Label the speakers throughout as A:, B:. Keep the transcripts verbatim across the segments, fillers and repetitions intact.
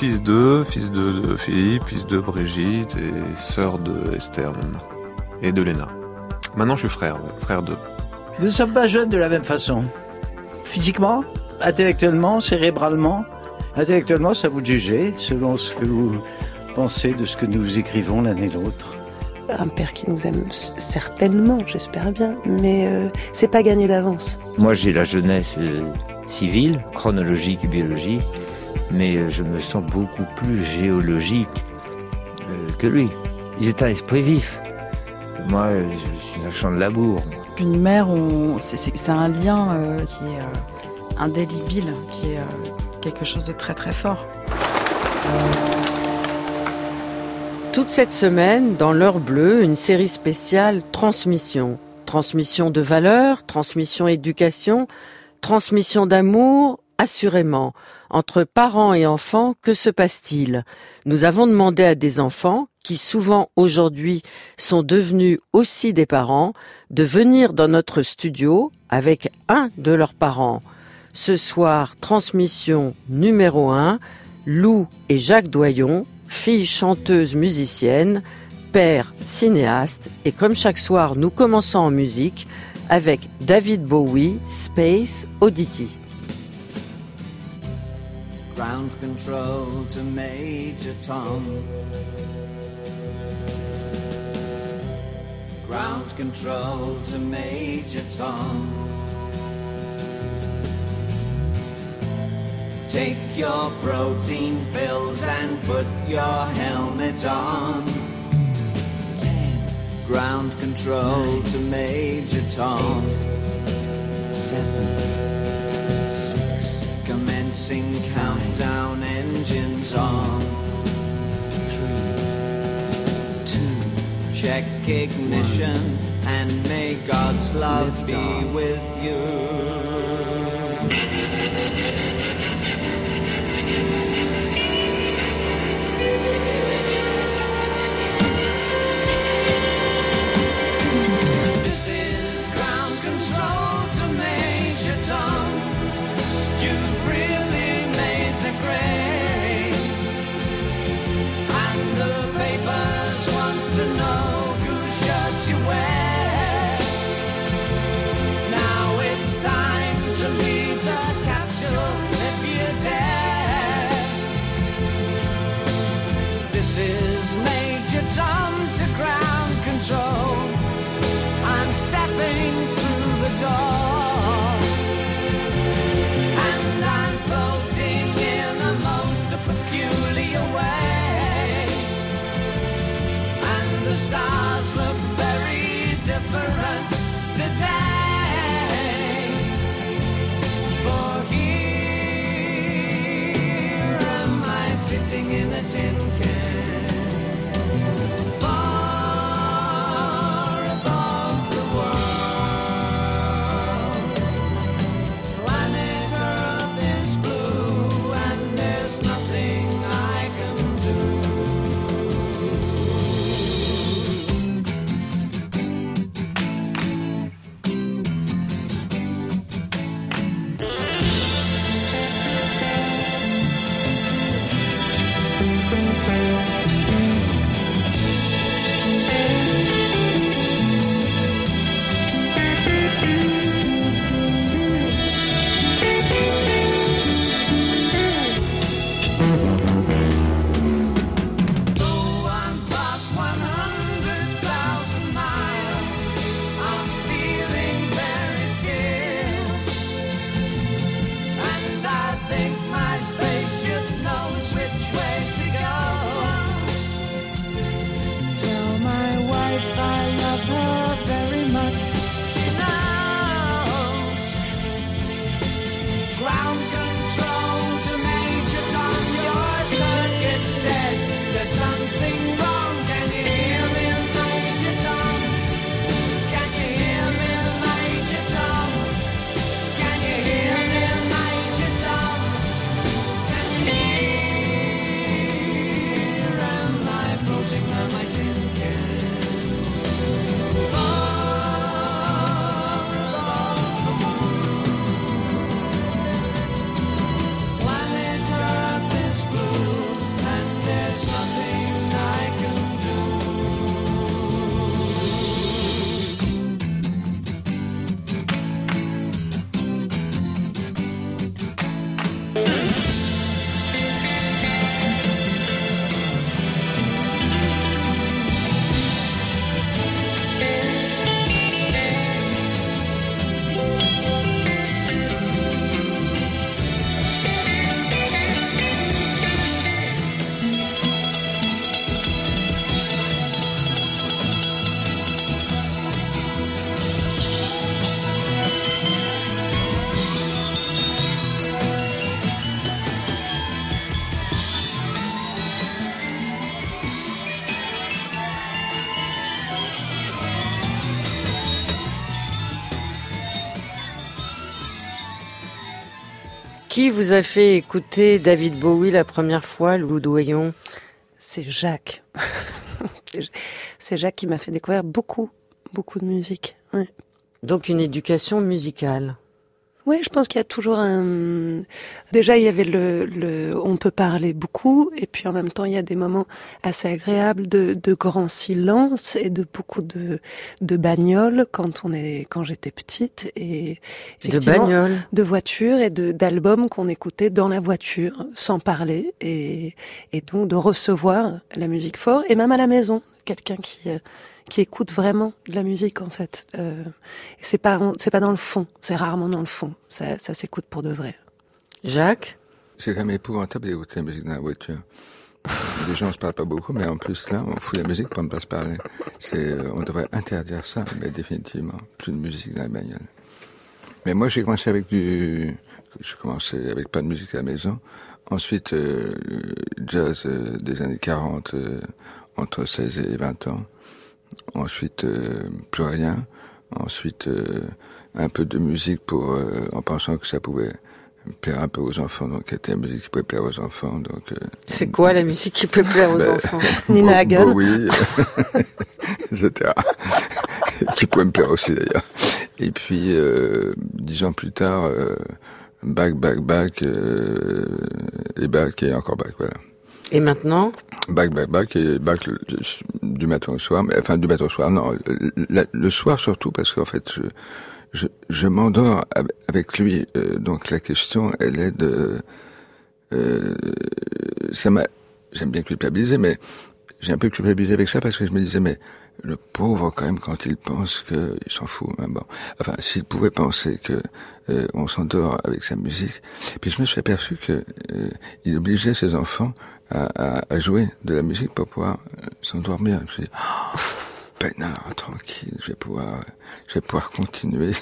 A: fils d'eux, fils de, de Philippe, fils de Brigitte et sœur de Esther même, et de Léna. Maintenant, je suis frère, ouais, frère d'eux.
B: Nous ne sommes pas jeunes de la même façon. Physiquement, intellectuellement, cérébralement. Intellectuellement, c'est à vous de juger, selon ce que vous pensez de ce que nous écrivons l'un et l'autre.
C: Un père qui nous aime certainement, j'espère bien, mais euh, c'est pas gagné d'avance.
D: Moi, j'ai la jeunesse euh, civile, chronologique et biologique, mais euh, je me sens beaucoup plus géologique euh, que lui. Il est un esprit vif. Moi, euh, je suis un champ de labour.
E: Une mère, on, c'est, c'est, c'est un lien euh, qui est euh, indélébile, qui est euh, quelque chose de très très fort.
F: Toute cette semaine, dans l'heure bleue, une série spéciale Transmission. Transmission de valeurs, transmission éducation, transmission d'amour, assurément. Entre parents et enfants, que se passe-t-il ? Nous avons demandé à des enfants, qui souvent aujourd'hui sont devenus aussi des parents, de venir dans notre studio avec un de leurs parents. Ce soir, transmission numéro un, Lou et Jacques Doyon, fille chanteuse musicienne, père cinéaste, et comme chaque soir nous commençons en musique avec David Bowie, Space Oddity.
G: Ground control to Major Tom. Ground control to Major Tom. Take your protein pills and put your helmet on. Ten. Ground control nine, to Major Tom. Eight, seven, six. Commencing five, countdown, engines on. Three, two. Check ignition one, and may God's love be off with you. Tom to ground control. I'm stepping through the door, and I'm floating in a most peculiar way, and the stars look very different today. For here am I sitting in a tin can.
F: Qui vous a fait écouter David Bowie la première fois, Lou Doyon ?
C: C'est Jacques. C'est Jacques qui m'a fait découvrir beaucoup, beaucoup de musique. Ouais.
F: Donc une éducation musicale.
C: Oui, je pense qu'il y a toujours un... Déjà, il y avait le, le... On peut parler beaucoup, et puis en même temps, il y a des moments assez agréables de, de grand silence et de beaucoup de, de bagnoles quand on est, quand j'étais petite. Et
F: de bagnoles.
C: De voitures et de, d'albums qu'on écoutait dans la voiture, sans parler, et, et donc de recevoir la musique fort, et même à la maison, quelqu'un qui... qui écoute vraiment de la musique en fait. Euh, et c'est pas c'est pas dans le fond, c'est rarement dans le fond. Ça, ça s'écoute pour de vrai.
F: Jacques ?
H: C'est quand même épouvantable d'écouter la musique dans la voiture. Les gens ne se parlent pas beaucoup, mais en plus là, on fout la musique pour ne pas se parler. C'est, on devrait interdire ça, mais définitivement, plus de musique dans la bagnole. Mais moi, j'ai commencé avec du, j'ai commencé avec pas de musique à la maison. Ensuite, euh, jazz euh, des années quarante, euh, entre seize et vingt ans. Ensuite, euh, plus rien. Ensuite, euh, un peu de musique pour, euh, en pensant que ça pouvait plaire un peu aux enfants. Donc, c'était la musique qui pouvait plaire aux enfants. Donc, euh,
F: c'est quoi la musique qui peut plaire aux
H: ben,
F: enfants ?
C: Nina Hagen.
H: Oui, et cetera. Qui pouvait me plaire aussi d'ailleurs. Et puis, euh, dix ans plus tard, euh, back, back, back, euh, et back et encore back, voilà.
F: Et maintenant ?
H: Back, back, back, et back le, le, du matin au soir, mais enfin du matin au soir, non, le, le soir surtout, parce qu'en fait, je, je, je m'endors avec lui, euh, donc la question, elle est de... Euh, ça m'a... J'aime bien culpabiliser, mais j'ai un peu culpabilisé avec ça, parce que je me disais, mais le pauvre, quand même, quand il pense que... Il s'en fout, hein, bon. Enfin, s'il pouvait penser que euh, on s'endort avec sa musique, puis je me suis aperçu que euh, il obligeait ses enfants À, à, à jouer de la musique pour pouvoir euh, s'endormir. Je me suis dit, oh, peinard, tranquille, je vais pouvoir, je vais pouvoir continuer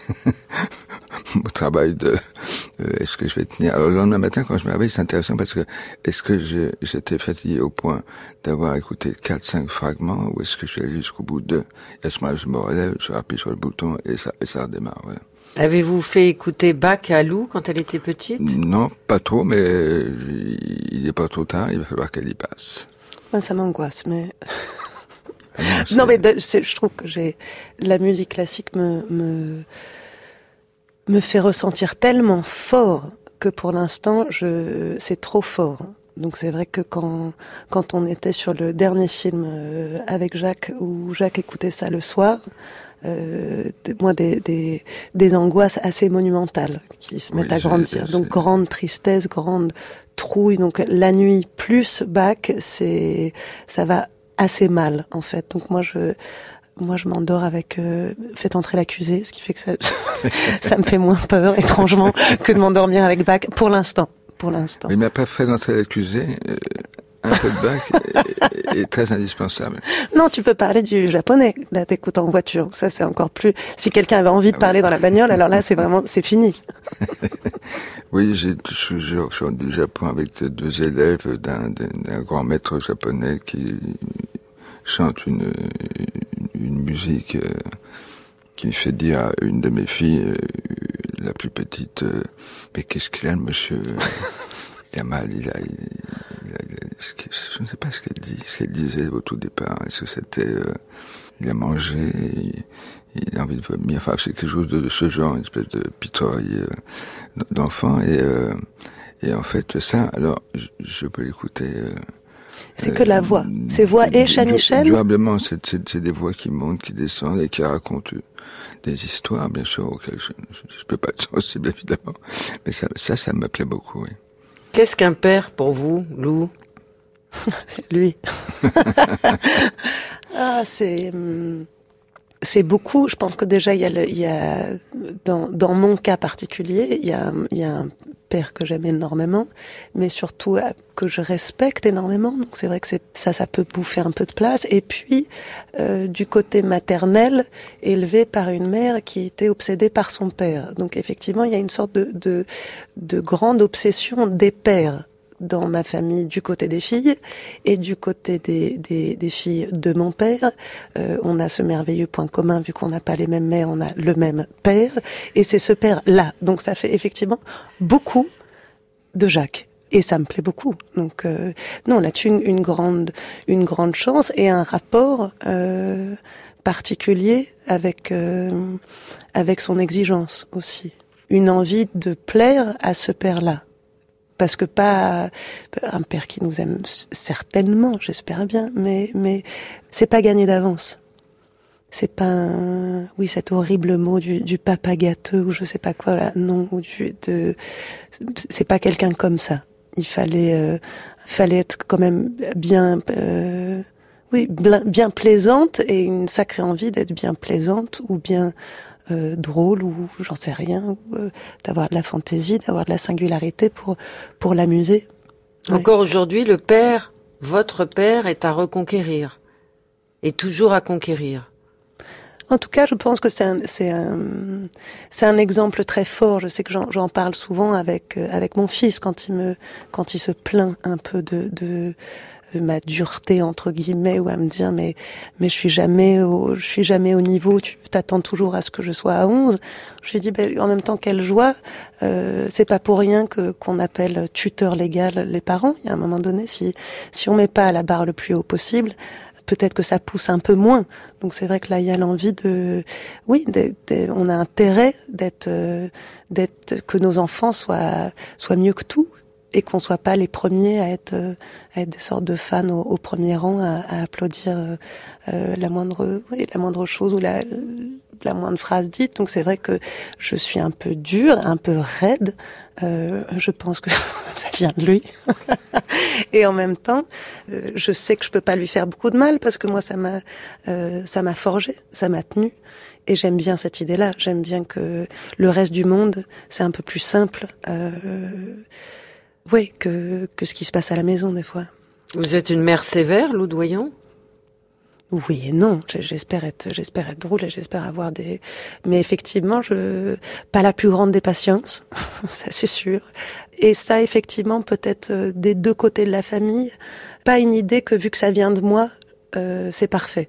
H: mon travail de, euh, est-ce que je vais tenir. Alors, le lendemain matin, quand je me réveille, c'est intéressant parce que, est-ce que j'ai, j'étais fatigué au point d'avoir écouté quatre, cinq fragments, ou est-ce que je suis allé jusqu'au bout de, et à ce moment-là, je me relève, je appuie sur le bouton, et ça, et ça redémarre, ouais.
F: Avez-vous fait écouter Bach à Lou quand elle était petite ?
H: Non, pas trop, mais il n'est pas trop tard, il va falloir qu'elle y passe.
C: Ben, ça m'angoisse, mais...
H: Ah non,
C: non, mais de, c'est, je trouve que j'ai la musique classique me, me, me fait ressentir tellement fort que pour l'instant, je, c'est trop fort. Donc c'est vrai que quand, quand on était sur le dernier film euh, avec Jacques, où Jacques écoutait ça le soir... Euh, moi des, des, des angoisses assez monumentales qui se mettent
H: oui,
C: à grandir.
H: j'ai,
C: donc
H: j'ai...
C: grande tristesse, grande trouille. Donc la nuit plus Bach, c'est ça va assez mal en fait. Donc moi je moi je m'endors avec euh, faites entrer l'accusé, ce qui fait que ça ça me fait moins peur étrangement que de m'endormir avec Bach pour l'instant. Pour l'instant.
H: Mais il m'a pas fait entrer l'accusé. Euh... Un peu de Bach est, est très indispensable.
C: Non, tu peux parler du japonais. Là, t'écoutes en voiture. Ça, c'est encore plus... Si quelqu'un avait envie de parler dans la bagnole, alors là, c'est vraiment... C'est fini.
H: Oui, j'ai, je, je, je suis du Japon avec deux élèves d'un, d'un, d'un grand maître japonais qui chante une, une, une musique euh, qui fait dire à une de mes filles, euh, la plus petite, euh, mais qu'est-ce qu'il a, le monsieur Il a mal, il a... Il, je ne sais pas ce qu'elle dit, ce qu'elle disait au tout départ. Est-ce que c'était, euh, il a mangé, il, il a envie de vomir. Enfin, c'est quelque chose de, de ce genre, une espèce de pitoyer euh, d'enfant. Et, euh, et en fait, ça, alors, je, je peux l'écouter. Euh,
C: c'est euh, que la voix. C'est voix et Chamichel.
H: Durablement, c'est, c'est, c'est des voix qui montent, qui descendent et qui racontent des histoires, bien sûr, auxquelles je ne peux pas être sensible, évidemment. Mais ça, ça, ça me plaît beaucoup, oui.
F: Qu'est-ce qu'un père pour vous, Lou ?
C: Lui. ah, c'est c'est beaucoup. Je pense que déjà il y a, le, il y a dans dans mon cas particulier, il y a il y a un père que j'aime énormément, mais surtout que je respecte énormément. Donc c'est vrai que c'est ça, ça peut bouffer un peu de place. Et puis euh, du côté maternel, élevé par une mère qui était obsédée par son père. Donc effectivement, il y a une sorte de de, de grande obsession des pères dans ma famille du côté des filles et du côté des, des, des filles de mon père. Euh, on a ce merveilleux point commun, vu qu'on n'a pas les mêmes mères, on a le même père, et c'est ce père-là. Donc ça fait effectivement beaucoup de Jacques. Et ça me plaît beaucoup. Donc euh, non, on a une, une grande, une grande chance et un rapport euh, particulier avec euh, avec son exigence aussi. Une envie de plaire à ce père-là. Parce que pas un père qui nous aime certainement, j'espère bien, mais mais c'est pas gagné d'avance. C'est pas un, oui, cet horrible mot du, du papa gâteux ou je sais pas quoi là, non, ou du, de, c'est pas quelqu'un comme ça. Il fallait euh, fallait être quand même bien euh, oui, bien, bien plaisante et une sacrée envie d'être bien plaisante ou bien Euh, drôle ou j'en sais rien, ou, euh, d'avoir de la fantaisie, d'avoir de la singularité pour pour l'amuser. Ouais.
F: Encore aujourd'hui, le père, votre père, est à reconquérir, est toujours à conquérir.
C: En tout cas, je pense que c'est un c'est un c'est un exemple très fort. Je sais que j'en, j'en parle souvent avec euh, avec mon fils quand il me quand il se plaint un peu de de ma dureté entre guillemets ou à me dire mais mais je suis jamais au je suis jamais au niveau, tu t'attends toujours à ce que je sois à onze. Je lui dis ben, en même temps quelle joie, euh, c'est pas pour rien que qu'on appelle tuteur légal les parents. Il y a un moment donné, si si on met pas à la barre le plus haut possible, peut-être que ça pousse un peu moins. Donc c'est vrai que là il y a l'envie de oui de, de, on a intérêt d'être euh, d'être que nos enfants soient soient mieux que tout. Et qu'on soit pas les premiers à être, à être des sortes de fans au, au premier rang, à, à applaudir euh, la moindre, oui, la moindre chose ou la, la moindre phrase dite. Donc c'est vrai que je suis un peu dure, un peu raide. Euh, je pense que ça vient de lui. Et en même temps, euh, je sais que je peux pas lui faire beaucoup de mal parce que moi ça m'a, euh, ça m'a forgé, ça m'a tenu. Et j'aime bien cette idée-là. J'aime bien que le reste du monde, c'est un peu plus simple. Euh, Oui, que, que ce qui se passe à la maison, des fois.
F: Vous êtes une mère sévère, Lou Doyon ?
C: Oui et non. J'espère être, j'espère être drôle et j'espère avoir des... Mais effectivement, je, pas la plus grande des patiences. Ça, c'est sûr. Et ça, effectivement, peut-être des deux côtés de la famille. Pas une idée que, vu que ça vient de moi, euh, c'est parfait.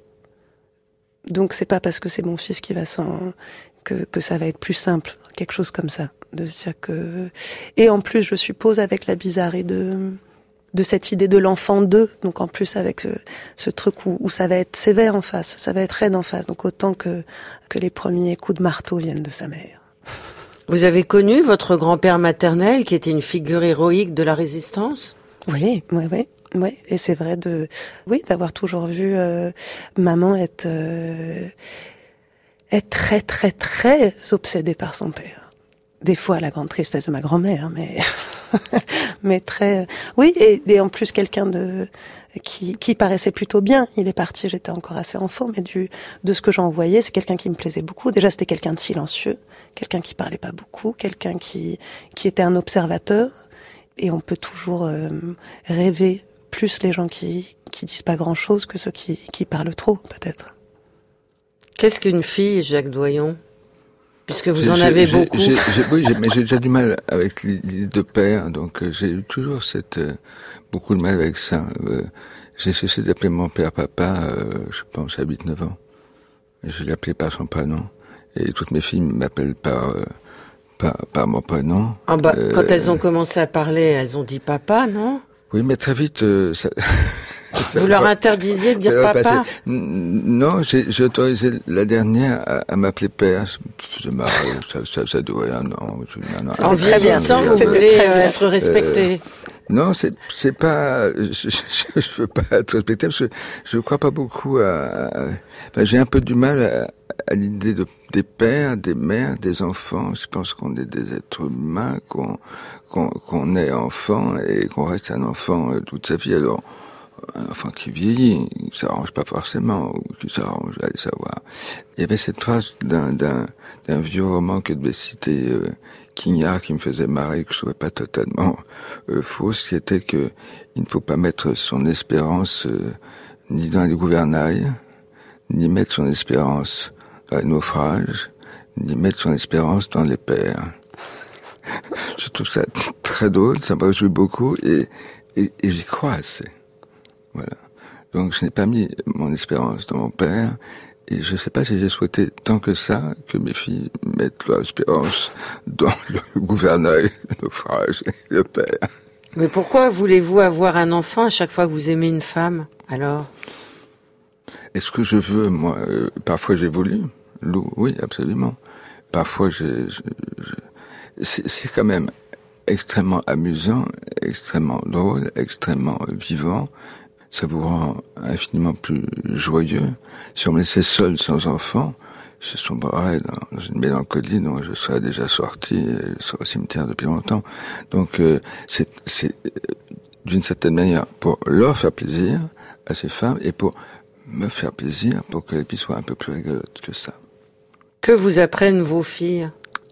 C: Donc, c'est pas parce que c'est mon fils qui va s'en... que, que ça va être plus simple. Quelque chose comme ça. De se dire que... Et en plus, je suppose, avec la bizarrerie de, de cette idée de l'enfant d'eux, donc en plus avec ce, ce truc où, où ça va être sévère en face, ça va être raide en face, donc autant que, que les premiers coups de marteau viennent de sa mère.
F: Vous avez connu votre grand-père maternel, qui était une figure héroïque de la résistance ?
C: Oui, oui, oui. Oui, et c'est vrai de, oui, d'avoir toujours vu euh, maman être, euh, être très, très, très obsédée par son père. Des fois, la grande tristesse de ma grand-mère, mais mais très, oui, et, et en plus quelqu'un de qui qui paraissait plutôt bien. Il est parti, j'étais encore assez enfant, mais du de ce que j'en voyais, c'est quelqu'un qui me plaisait beaucoup. Déjà, c'était quelqu'un de silencieux, quelqu'un qui parlait pas beaucoup, quelqu'un qui qui était un observateur. Et on peut toujours euh, rêver plus les gens qui qui disent pas grand-chose que ceux qui qui parlent trop, peut-être.
F: Qu'est-ce qu'une fille, Jacques Doyon ? Puisque vous
H: j'ai,
F: en avez
H: j'ai,
F: beaucoup.
H: J'ai, j'ai, oui, j'ai, mais j'ai déjà du mal avec l'idée de père, donc euh, j'ai eu toujours cette euh, beaucoup de mal avec ça. Euh, j'ai cessé d'appeler mon père papa, euh, je pense à huit neuf ans. Et je l'appelais par son prénom. Et toutes mes filles m'appellent par euh, par, par mon prénom.
F: Ah bah,
H: euh,
F: quand elles ont commencé à parler, elles ont dit papa, non ?
H: Oui, mais très vite, euh, ça...
F: Vous leur interdisiez de dire papa ?
H: Non, j'ai, j'ai autorisé la dernière à, à m'appeler père. Je me ça, ça, ça doit rien, non. non, non
F: en vieillissant, vous voulez euh, être respecté.
H: Euh, non, c'est, c'est pas, je, je, je veux pas être respecté parce que je crois pas beaucoup à, à enfin, j'ai un peu du mal à, à l'idée de, des pères, des mères, des enfants. Je pense qu'on est des êtres humains, qu'on, qu'on, qu'on est enfant et qu'on reste un enfant toute sa vie. Alors, un enfant qui vieillit, ça arrange pas forcément, ou qui s'arrange, allez savoir. Il y avait cette phrase d'un, d'un, d'un vieux roman que devait citer euh, Quignard qui me faisait marrer, que je trouvais pas totalement euh, fausse, qui était que il ne faut pas mettre son espérance euh, ni dans les gouvernails, ni mettre son espérance dans les naufrages, ni mettre son espérance dans les pères. Je trouve ça très drôle, ça me réjouit beaucoup, et, et, et j'y crois assez. Voilà. Donc je n'ai pas mis mon espérance dans mon père et je sais pas si j'ai souhaité tant que ça que mes filles mettent leur espérance dans le gouvernail, le naufrage et le père.
F: Mais pourquoi voulez-vous avoir un enfant à chaque fois que vous aimez une femme, alors?
H: Est-ce que je veux, moi, euh, parfois j'ai voulu, Lou, oui, absolument. Parfois j'ai, je, je, c'est, c'est quand même extrêmement amusant, extrêmement drôle, extrêmement vivant. Ça vous rend infiniment plus joyeux. Si on me laissait seul sans enfant, je sombrerais dans une mélancolie dont je serais déjà sorti sur le cimetière depuis longtemps. Donc euh, c'est, c'est d'une certaine manière pour leur faire plaisir à ces femmes et pour me faire plaisir pour qu'elles puissent soient un peu plus rigolotes que ça.
F: Que vous apprennent vos filles?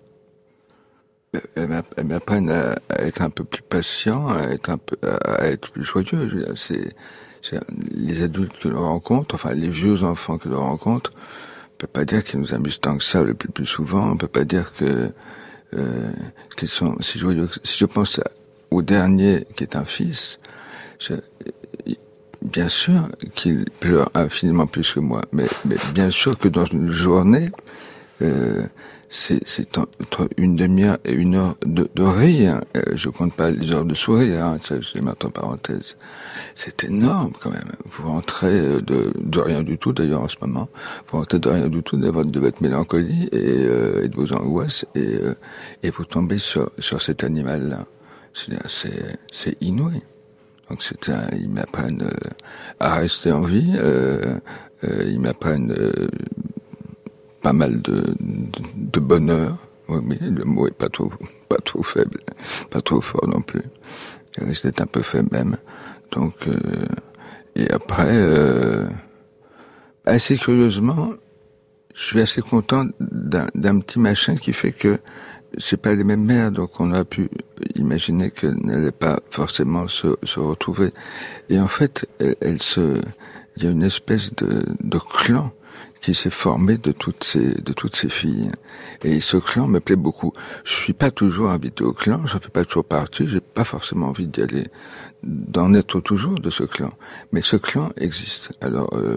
H: Elles m'apprennent à, à être un peu plus patient, à être un peu, à être plus joyeux. Je veux dire, c'est, c'est les adultes que l'on rencontre, enfin les vieux enfants que l'on rencontre. On peut pas dire qu'ils nous amusent tant que ça le plus, plus souvent. On peut pas dire que euh, qu'ils sont si joyeux. Si je pense à, au dernier qui est un fils, je, bien sûr qu'il pleure infiniment plus que moi, mais, mais bien sûr que dans une journée, euh, c'est, c'est entre une demi-heure et une heure de, de rire. Euh, je compte pas les heures de sourire, hein, ça, je les mets entre parenthèses. C'est énorme quand même. Vous rentrez de, de rien du tout d'ailleurs en ce moment. Vous rentrez de rien du tout de votre, de votre mélancolie et, euh, et de vos angoisses et, euh, et vous tombez sur, sur cet animal-là. C'est, c'est, c'est inouï. Donc c'est un, ils m'apprennent euh, à rester en vie, euh, euh, ils m'apprennent euh, pas mal de, de, de bonheur. Oui, mais le mot est pas trop, pas trop faible, pas trop fort non plus. Il risque d'être un peu faible même. Donc euh, et après, euh, assez curieusement, je suis assez content d'un, d'un petit machin qui fait que c'est pas les mêmes mères, donc on a pu imaginer qu'elles n'allaient pas forcément se, se retrouver. Et en fait, elle, elle se, il y a une espèce de, de clan qui s'est formé de toutes ces, de toutes ces filles. Et ce clan me plaît beaucoup. Je suis pas toujours invité au clan, j'en fais pas toujours partie, j'ai pas forcément envie d'y aller, d'en être toujours de ce clan. Mais ce clan existe. Alors, euh,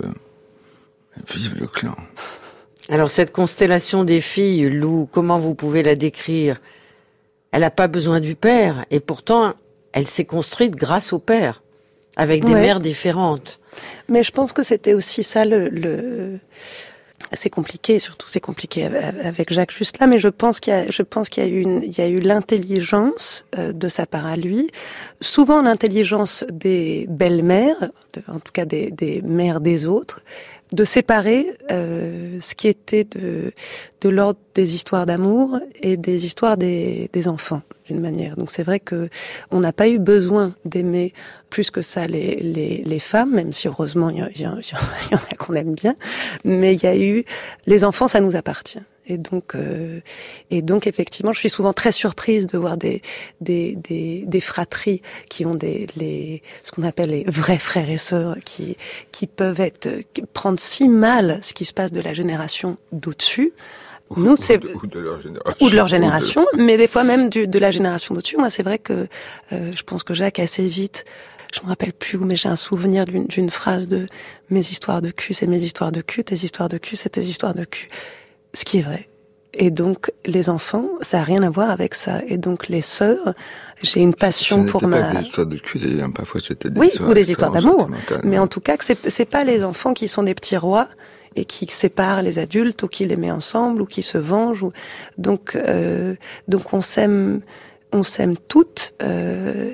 H: vive le clan.
F: Alors cette constellation des filles, Lou, comment vous pouvez la décrire? Elle n'a pas besoin du père, et pourtant, elle s'est construite grâce au père, avec des
C: ouais.
F: mères différentes.
C: Mais je pense que c'était aussi ça le... le... C'est compliqué, surtout c'est compliqué avec Jacques juste là, mais je pense qu'il y a, je pense qu'il y a eu, une, il y a eu l'intelligence de sa part à lui, souvent l'intelligence des belles-mères, en tout cas des, des mères des autres, de séparer euh, ce qui était de, de l'ordre des histoires d'amour et des histoires des, des enfants, d'une manière. Donc c'est vrai que on n'a pas eu besoin d'aimer plus que ça les, les, les femmes, même si heureusement il y, y, y, y en a qu'on aime bien, mais il y a eu les enfants, ça nous appartient. Et donc, euh, et donc effectivement, je suis souvent très surprise de voir des des des, des fratries qui ont des les ce qu'on appelle les vrais frères et sœurs qui qui peuvent être prendre si mal ce qui se passe de la génération d'au-dessus.
H: Ou,
C: Nous, c'est
H: ou de, ou de leur génération,
C: ou de leur génération,
H: de...
C: mais des fois même du, de la génération d'au-dessus. Moi, c'est vrai que euh, je pense que Jacques assez vite. Je me rappelle plus où, mais j'ai un souvenir d'une, d'une phrase de mes histoires de cul, c'est mes histoires de cul, tes histoires de cul, c'est tes histoires de cul. Ce qui est vrai. Et donc, les enfants, ça n'a rien à voir avec ça. Et donc, les sœurs, j'ai une passion pour ma...
H: Ce n'était pas des histoires de cul, d'ailleurs, parfois c'était des
C: oui,
H: histoires...
C: ou des histoires d'amour. Mais en tout cas, que c'est, c'est pas les enfants qui sont des petits rois et qui séparent les adultes ou qui les met ensemble ou qui se vengent. Ou... Donc, euh, donc on s'aime... On s'aime toutes euh,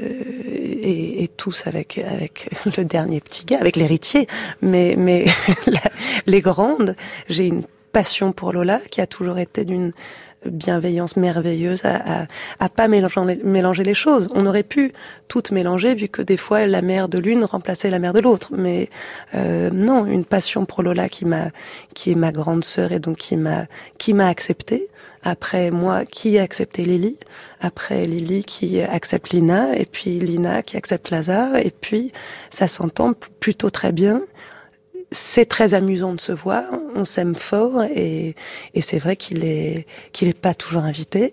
C: et, et tous avec avec le dernier petit gars, avec l'héritier, mais mais la, les grandes. J'ai une passion pour Lola qui a toujours été d'une bienveillance merveilleuse à, à, à pas mélanger, mélanger les choses. On aurait pu toutes mélanger vu que des fois la mère de l'une remplaçait la mère de l'autre, mais euh, non, une passion pour Lola qui m'a qui est ma grande sœur et donc qui m'a qui m'a acceptée. Après moi qui a accepté Lily, après Lily qui accepte Lina, et puis Lina qui accepte Lazare, et puis ça s'entend plutôt très bien. C'est très amusant de se voir, on s'aime fort, et, et c'est vrai qu'il est qu'il est pas toujours invité.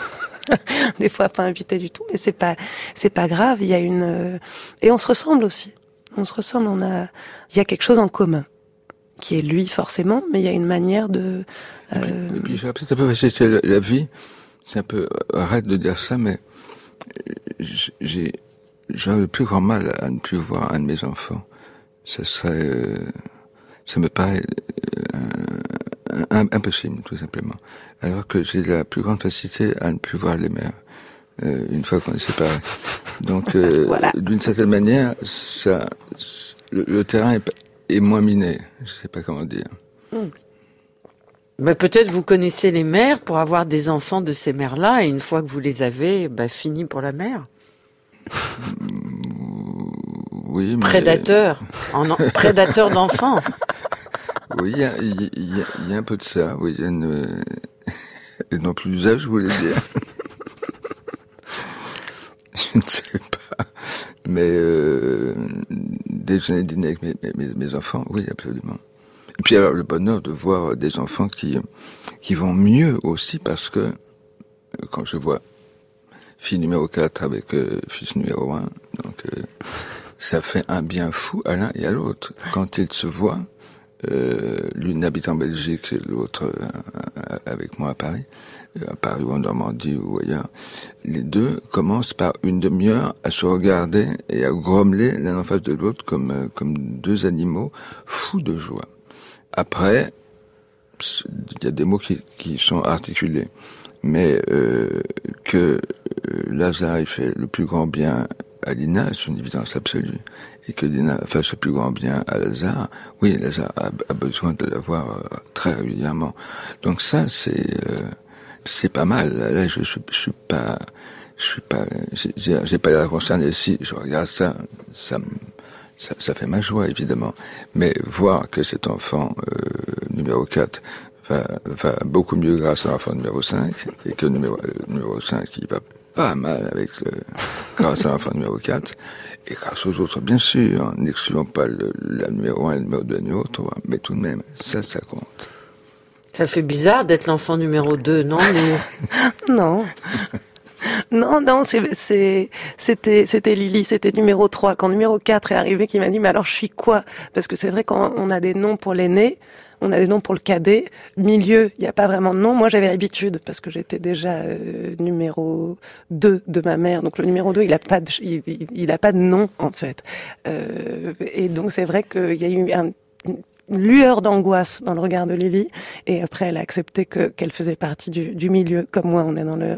C: Des fois pas invité du tout, mais c'est pas c'est pas grave. Il y a une et on se ressemble aussi. On se ressemble. On a il y a quelque chose en commun. qui est lui forcément, mais il y a une manière de... Euh...
H: Et puis, et puis peut-être un peu, c'est la, la vie, c'est un peu, arrête de dire ça, mais j'ai, j'aurais le plus grand mal à ne plus voir un de mes enfants. Ça serait, euh, ça me paraît euh, un, un, impossible, tout simplement. Alors que j'ai la plus grande facilité à ne plus voir les mères, euh, une fois qu'on est séparés. Donc, euh, voilà. D'une certaine manière, ça, le, le terrain est, est moins miné. Je sais pas comment dire.
F: Mmh. Mais peut-être vous connaissez les mères pour avoir des enfants de ces mères-là, et une fois que vous les avez, bah, fini pour la mère.
H: Oui, mais...
F: Prédateur, en, prédateur d'enfants.
H: Oui, il y a, y, y, y a un peu de ça. Oui, il y a une... non plus d'usage, je voulais dire. Je ne sais pas. Mais euh, déjeuner, dîner avec mes, mes, mes enfants, oui, absolument. Et puis alors, le bonheur de voir des enfants qui, qui vont mieux aussi, parce que quand je vois fille numéro quatre avec euh, fils numéro un, donc euh, ça fait un bien fou à l'un et à l'autre. Quand ils se voient, euh, l'une habite en Belgique et l'autre euh, avec moi à Paris, à Paris ou en Normandie ou ailleurs, les deux commencent par une demi-heure à se regarder et à grommeler l'un en face de l'autre comme, euh, comme deux animaux fous de joie. Après, il y a des mots qui, qui sont articulés, mais euh, que euh, Lazare il fait le plus grand bien à Lina, c'est une évidence absolue, et que Lina fasse le plus grand bien à Lazare, oui, Lazare a, a besoin de l'avoir euh, très régulièrement. Donc ça, c'est euh, c'est pas mal. Là, je, je, je suis pas, je suis pas, j'ai, j'ai pas l'air concerné. Si je regarde ça, ça me Ça, ça fait ma joie, évidemment. Mais voir que cet enfant euh, numéro quatre va, va beaucoup mieux grâce à l'enfant numéro cinq, et que le numéro, euh, numéro cinq, il va pas mal avec le, grâce à l'enfant numéro quatre, et grâce aux autres, bien sûr, en n'excluant pas le, la numéro un, le numéro deux, le numéro trois, mais tout de même, ça, ça compte.
F: Ça fait bizarre d'être l'enfant numéro deux, non les...
C: Non. Non, non, c'est, c'est, c'était, c'était Lily, c'était numéro trois. Quand numéro quatre est arrivé, qui m'a dit, mais alors je suis quoi? Parce que c'est vrai, quand on a des noms pour l'aîné, on a des noms pour le cadet. Milieu, il n'y a pas vraiment de nom. Moi, j'avais l'habitude, parce que j'étais déjà euh, numéro deux de ma mère. Donc le numéro deux, il a pas de, il, il, il a pas de nom, en fait. Euh, et donc c'est vrai qu'il y a eu un... lueur d'angoisse dans le regard de Lily, et après elle a accepté que qu'elle faisait partie du, du milieu, comme moi on est dans le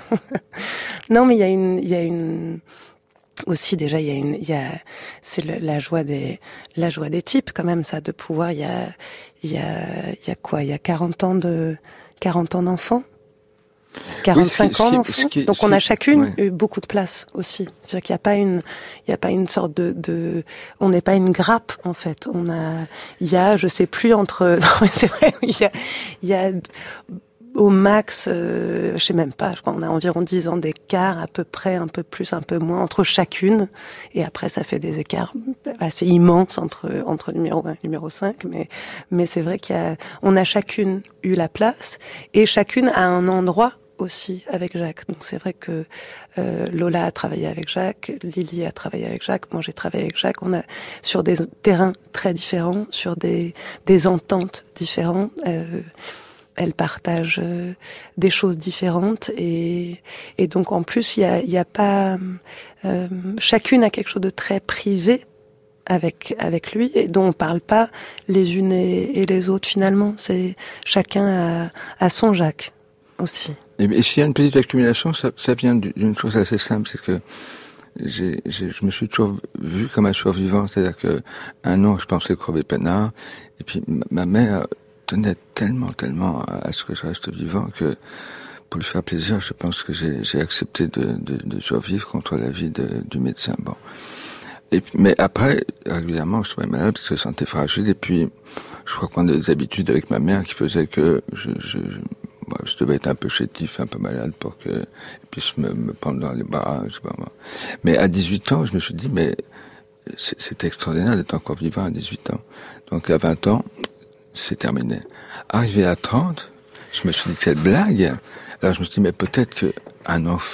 C: non mais il y a une il y a une aussi déjà il y a une il y a c'est le, la joie des la joie des types quand même, ça, de pouvoir, il y a il y a il y a quoi il y a quarante ans de quarante ans d'enfants, quarante-cinq oui, ans d'enfants. Qui, donc on a chacune ouais. eu beaucoup de place aussi. C'est-à-dire qu'il n'y a pas une, il y a pas une sorte de, de, on n'est pas une grappe en fait. On a, il y a, je sais plus entre, non mais c'est vrai, il y a, il y a au max, euh, je sais même pas, je crois qu'on a environ dix ans d'écart, à peu près, un peu plus, un peu moins entre chacune. Et après ça fait des écarts assez immenses entre entre numéro un et numéro cinq. Mais mais c'est vrai qu'il y a, on a chacune eu la place, et chacune a un endroit aussi avec Jacques. Donc c'est vrai que euh, Lola a travaillé avec Jacques, Lily a travaillé avec Jacques, moi j'ai travaillé avec Jacques. On a sur des terrains très différents, sur des des ententes différentes. Euh, elles partagent euh, des choses différentes, et et donc en plus il y a il y a pas euh, chacune a quelque chose de très privé avec avec lui, et dont on parle pas les unes et, et les autres finalement. C'est chacun a, a son Jacques aussi.
H: Et s'il y a une petite accumulation, ça, ça vient d'une chose assez simple, c'est que j'ai, j'ai, je me suis toujours vu comme un survivant, c'est-à-dire que un an, je pensais crever peinard, et puis ma, ma mère tenait tellement, tellement à ce que je reste vivant que, pour lui faire plaisir, je pense que j'ai, j'ai accepté de, de, de survivre contre l'avis de, du médecin. Bon. Et, mais après, régulièrement, je trouvais malade parce que je me sentais fragile, et puis je crois qu'on a des habitudes avec ma mère qui faisaient que je, je, je je devais être un peu chétif, un peu malade pour que puisse me, me prendre dans les bras, je sais pas moi. Mais à dix-huit ans, je me suis dit, mais c'est, c'est extraordinaire d'être encore vivant à dix-huit ans. Donc à vingt ans, c'est terminé. Arrivé à trente, je me suis dit, quelle blague. Alors je me suis dit, mais peut-être qu'un enfant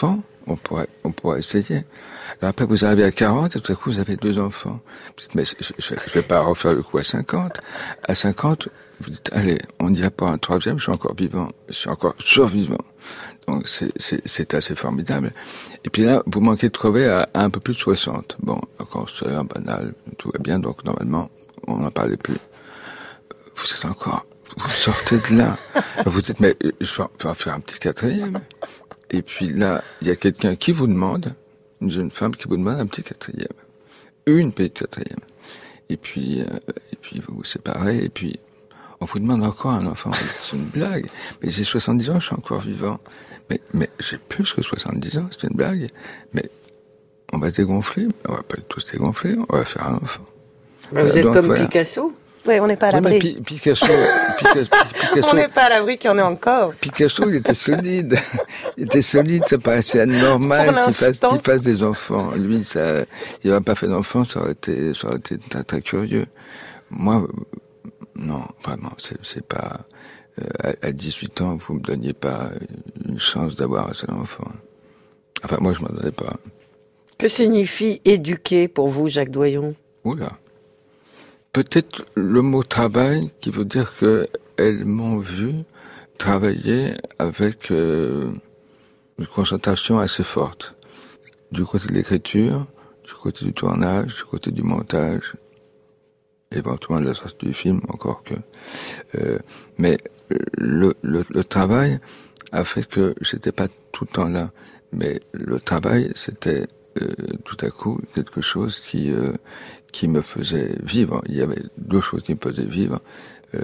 H: on pourrait, on pourrait essayer. Alors après, vous arrivez à quarante et tout à coup, vous avez deux enfants. Vous dites, mais je, je, je vais pas refaire le coup à cinquante. À cinquante, vous dites, allez, on y va pour un troisième, je suis encore vivant, je suis encore survivant. Donc c'est, c'est, c'est assez formidable. Et puis là, vous manquez de crever à, à un peu plus de soixante. Bon, cancer, banal, tout va bien, donc normalement, on n'en parlait plus. Vous êtes encore, vous sortez de là. Vous dites, mais je vais faire un petit quatrième. Et puis là, il y a quelqu'un qui vous demande, une jeune femme qui vous demande un petit quatrième. Une petite quatrième. Et puis, euh, et puis vous vous séparez, et puis on vous demande encore un enfant. C'est une blague. Mais j'ai soixante-dix ans, je suis encore vivant. Mais, mais j'ai plus que soixante-dix ans, c'est une blague. Mais on va se dégonfler. On va pas tous dégonfler, on va faire un enfant.
F: Mais vous
H: euh,
F: êtes
H: donc,
F: comme
H: voilà.
F: Picasso.
C: Oui, on n'est pas à
H: Oui, mais
C: l'abri.
H: Pi- Picasso, Picasso, Picasso,
C: On n'est pas à l'abri qu'il y en ait encore.
H: Picasso, il était solide. Il était solide, ça paraissait anormal
C: Pour
H: qu'il fasse,
C: l'instant.
H: qu'il fasse des enfants. Lui, ça, il n'aurait pas fait d'enfants, ça aurait été, ça aurait été très, très curieux. Moi, euh, non, vraiment, c'est, c'est pas, euh, à, à dix-huit ans, vous me donniez pas une chance d'avoir un enfant. Enfin, moi, je m'en donnais pas.
F: Que signifie éduquer pour vous, Jacques Doyon?
H: Oula. Peut-être le mot travail qui veut dire que elles m'ont vu travailler avec euh, une concentration assez forte. Du côté de l'écriture, du côté du tournage, du côté du montage, éventuellement de la sortie du film, encore que. Euh, mais le, le, le travail a fait que j'étais pas tout le temps là. Mais le travail, c'était euh, tout à coup quelque chose qui euh, qui me faisait vivre. Il y avait deux choses qui me faisaient vivre, euh,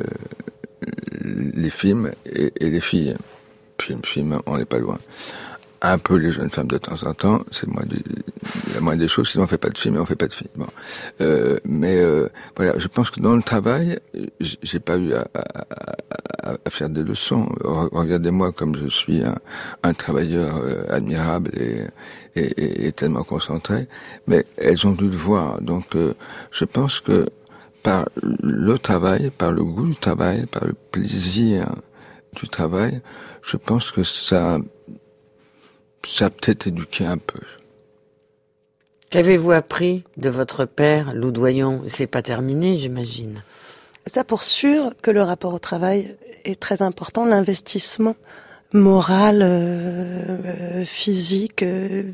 H: les films et, et les filles. Film, film, on n'est pas loin. Un peu les jeunes femmes de temps en temps, c'est moins du, la moindre des choses, sinon on fait pas de film et on fait pas de film. Bon. Euh, mais euh, voilà, je pense que dans le travail, j'ai pas eu à, à, à, à faire des leçons. Regardez-moi comme je suis un, un travailleur euh, admirable et, et, et, et tellement concentré, mais elles ont dû le voir. Donc euh, je pense que par le travail, par le goût du travail, par le plaisir du travail, je pense que ça ça a peut-être éduqué un peu.
F: Qu'avez-vous appris de votre père, Lou Doyon? C'est pas terminé, j'imagine.
C: Ça, pour sûr que le rapport au travail est très important, l'investissement moral, euh, physique, euh,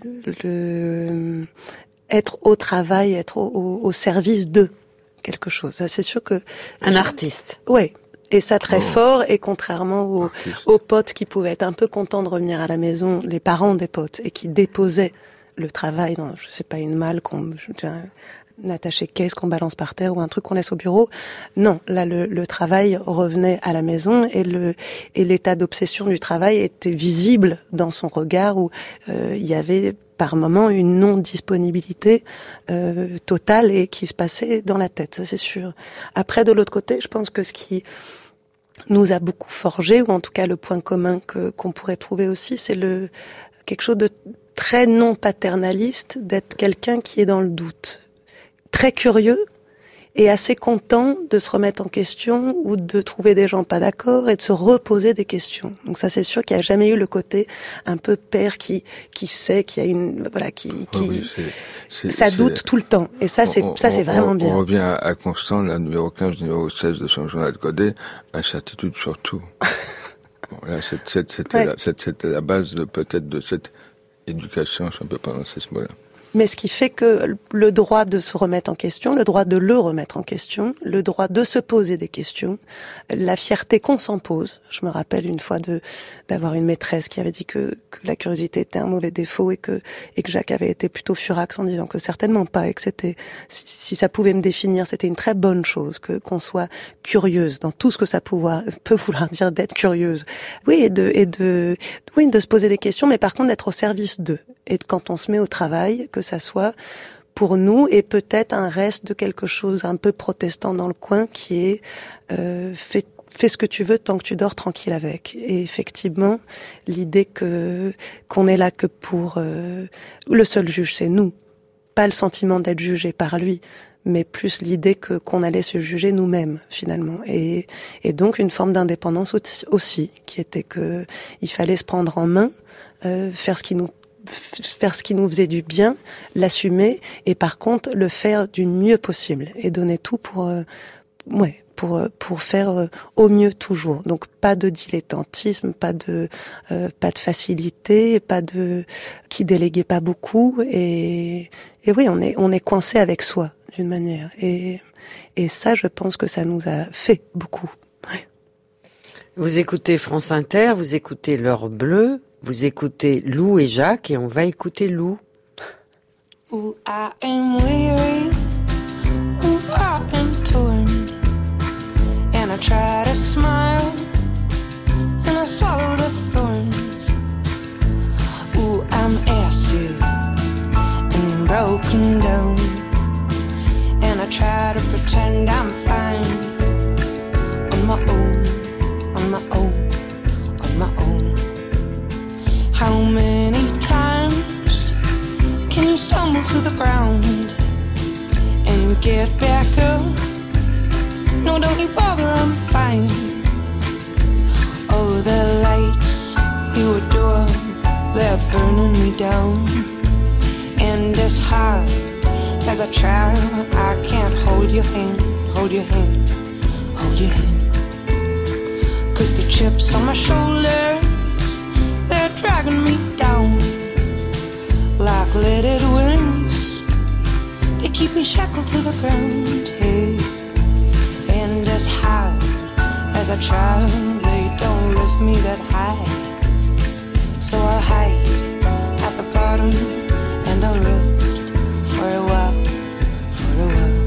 C: le, être au travail, être au, au, au service de quelque chose. Ça, c'est sûr que...
F: Un artiste.
C: Ouais. Et ça très
H: Oh.
C: fort, et contrairement aux, aux potes qui pouvaient être un peu contents de revenir à la maison, les parents des potes, et qui déposaient le travail dans, je sais pas, une malle, qu'on, un, un attaché-caisse qu'on balance par terre ou un truc qu'on laisse au bureau. Non, là, le, le travail revenait à la maison, et le et l'état d'obsession du travail était visible dans son regard, où euh, il y avait par moment une non-disponibilité euh, totale et qui se passait dans la tête, ça c'est sûr. Après, de l'autre côté, je pense que ce qui nous a beaucoup forgé, ou en tout cas le point commun que qu'on pourrait trouver aussi, c'est le quelque chose de très non paternaliste, d'être quelqu'un qui est dans le doute, très curieux et assez content de se remettre en question ou de trouver des gens pas d'accord et de se reposer des questions. Donc ça, c'est sûr qu'il n'y a jamais eu le côté un peu père qui qui sait, qui a une voilà, qui qui
H: Oui, c'est, c'est,
C: ça
H: c'est,
C: doute tout le temps. Et ça, c'est
H: on,
C: ça, c'est
H: on,
C: vraiment
H: on,
C: bien.
H: On revient à, à Constant, la numéro quinze, numéro seize de son journal codé, incertitude sur tout. Bon, là, c'est, c'est, c'était,
C: Ouais.
H: la, c'est, c'était la base de, peut-être de cette éducation, si on peut prononcer ce mot-là.
C: Mais ce qui fait que le droit de se remettre en question, le droit de le remettre en question, le droit de se poser des questions, la fierté qu'on s'en pose. Je me rappelle une fois de d'avoir une maîtresse qui avait dit que, que la curiosité était un mauvais défaut et que et que Jacques avait été plutôt furax en disant que certainement pas, et que c'était si, si ça pouvait me définir, c'était une très bonne chose que qu'on soit curieuse dans tout ce que ça pouvoir, peut vouloir dire d'être curieuse. Oui, et de et de oui de se poser des questions, mais par contre d'être au service d'eux. Et quand on se met au travail, que ça soit pour nous et peut-être un reste de quelque chose un peu protestant dans le coin qui est euh, fais, fais ce que tu veux tant que tu dors tranquille avec. Et effectivement, l'idée que qu'on est là que pour euh, le seul juge, c'est nous, pas le sentiment d'être jugé par lui, mais plus l'idée que qu'on allait se juger nous-mêmes finalement. Et, et donc une forme d'indépendance aussi, qui était que il fallait se prendre en main, euh, faire ce qui nous faire ce qui nous faisait du bien, l'assumer, et par contre le faire du mieux possible et donner tout pour, euh, ouais, pour pour faire euh, au mieux toujours. Donc pas de dilettantisme, pas de euh, pas de facilité, pas de qui déléguait pas beaucoup, et et oui, on est on est coincé avec soi d'une manière, et et ça, je pense que ça nous a fait beaucoup. Ouais.
F: Vous écoutez France Inter, vous écoutez L'Heure Bleue, vous écoutez Lou et Jacques, et on va écouter Lou.
I: Ooh, I am weary, ooh, I am torn, and I try to smile, and I swallow the thorns. Ooh, I'm acid and broken down, and I try to pretend I'm fine on my own. On my own, on my own. How many times can you stumble to the ground and get back up? No, don't you bother, I'm fine. Oh, the lights you adore, they're burning me down. And as hard as I try, I can't hold your hand, hold your hand, hold your hand. Cause the chips on my shoulders, they're dragging me down like leaded wings. They keep me shackled to the ground, hey. And as hard as I try, they don't lift me that high. So I'll hide at the bottom and I'll rest for a while, for a while.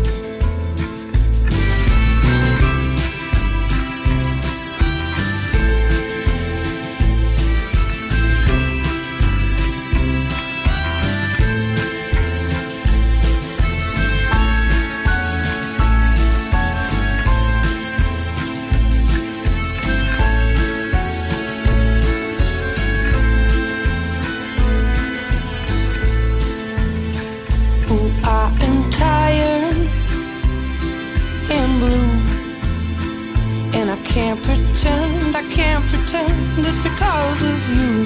I: Can't pretend, I can't pretend it's because of you.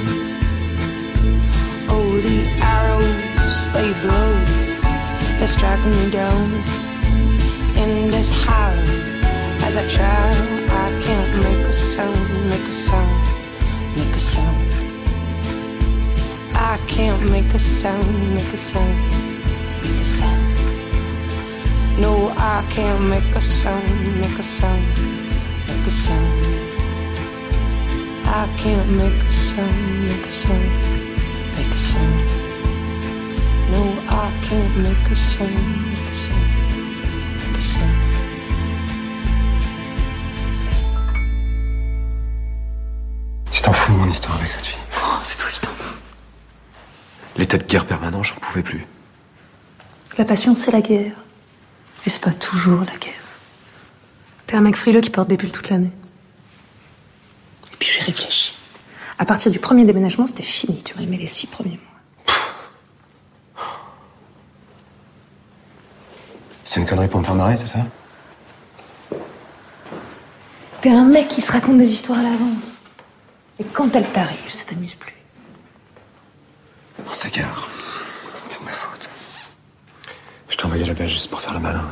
I: Oh, the arrows, they blow, they're striking me down. And as hard as I try, I can't make a sound, make a sound, make a sound. I can't make a sound, make a sound, make a sound. No, I can't make a sound, make a sound. Make a sound. I can't make a sound, make a sound, make a sound. No, I can't make a sound, make a sound, make a sound.
J: Tu t'en fous de mon histoire avec cette fille?
K: Oh, c'est toi qui t'en fous.
J: L'état de guerre permanent, j'en pouvais plus.
K: La passion, c'est la guerre. Et c'est pas toujours la guerre. T'es un mec frileux qui porte des pulls toute l'année. Et puis j'ai réfléchi. À partir du premier déménagement, c'était fini. Tu m'as aimé les six premiers mois.
J: C'est une connerie pour me faire marrer, c'est ça?
K: T'es un mec qui se raconte des histoires à l'avance. Et quand elle t'arrive, ça t'amuse plus.
J: On s'égare. C'est de ma faute. Je t'ai envoyé là-bas juste pour faire le malin.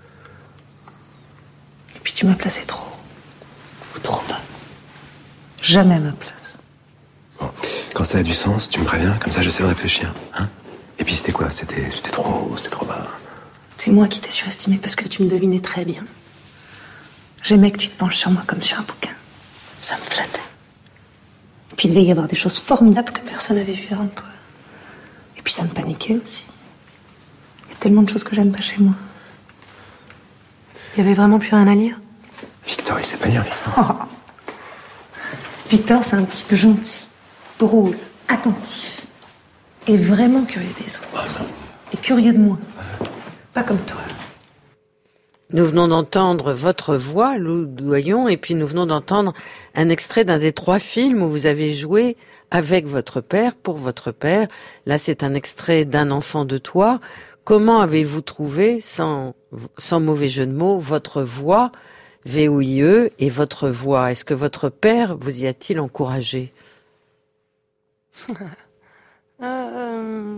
K: Et puis tu m'as placé trop haut. Ou trop bas. Jamais à ma place.
J: Bon, quand ça a du sens, tu me préviens, comme ça j'essaie de réfléchir. Hein? Et puis c'était quoi? C'était, c'était trop haut, c'était trop bas.
K: C'est moi qui t'ai surestimé parce que tu me devinais très bien. J'aimais que tu te penches sur moi comme sur un bouquin. Ça me flattait. Et puis il devait y avoir des choses formidables que personne n'avait vues avant toi. Et puis ça me paniquait aussi. Il y a tellement de choses que j'aime pas chez moi. Il y avait vraiment plus rien à lire?
J: Victor, il sait pas lire, Victor.
K: Oh. Victor, c'est un petit peu gentil, drôle, attentif. Et vraiment curieux des autres.
J: Oh,
K: et curieux de moi. Pas comme toi.
F: Nous venons d'entendre votre voix, Lou Doyon, et puis nous venons d'entendre un extrait d'un des trois films où vous avez joué avec votre père, pour votre père. Là, c'est un extrait d'Un enfant de toi. Comment avez-vous trouvé, sans, sans mauvais jeu de mots, votre voix, V O I E, et votre voix? Est-ce que votre père vous y a-t-il encouragé?
C: euh,